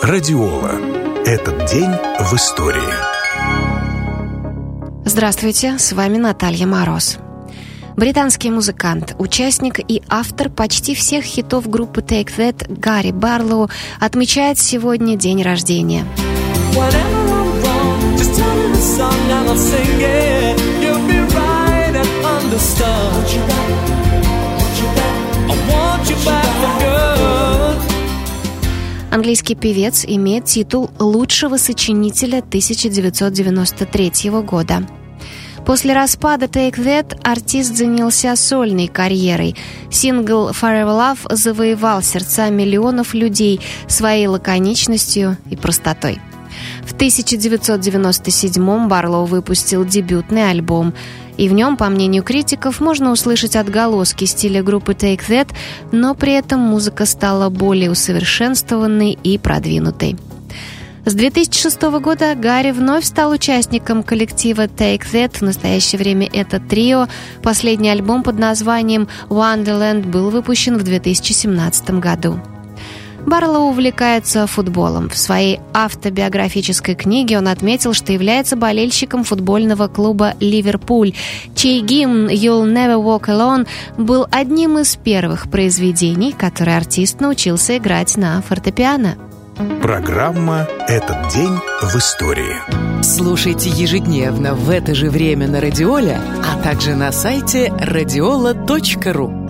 Радиола. Этот день в истории. Здравствуйте, с вами Наталья Мороз. Британский музыкант, участник и автор почти всех хитов группы Take That Гарри Барлоу отмечает сегодня день рождения. Английский певец имеет титул лучшего сочинителя 1993 года. После распада Take That артист занялся сольной карьерой. Сингл Forever Love завоевал сердца миллионов людей своей лаконичностью и простотой. В 1997-м Барлоу выпустил дебютный альбом, и в нем, по мнению критиков, можно услышать отголоски стиля группы Take That, но при этом музыка стала более усовершенствованной и продвинутой. С 2006 года Гарри вновь стал участником коллектива Take That. В настоящее время это трио. Последний альбом под названием Wonderland был выпущен в 2017 году. Барлоу увлекается футболом. В своей автобиографической книге он отметил, что является болельщиком футбольного клуба «Ливерпуль», чей гимн «You'll Never Walk Alone» был одним из первых произведений, которые артист научился играть на фортепиано. Программа «Этот день в истории». Слушайте ежедневно в это же время на Радиоле, а также на сайте radiola.ru.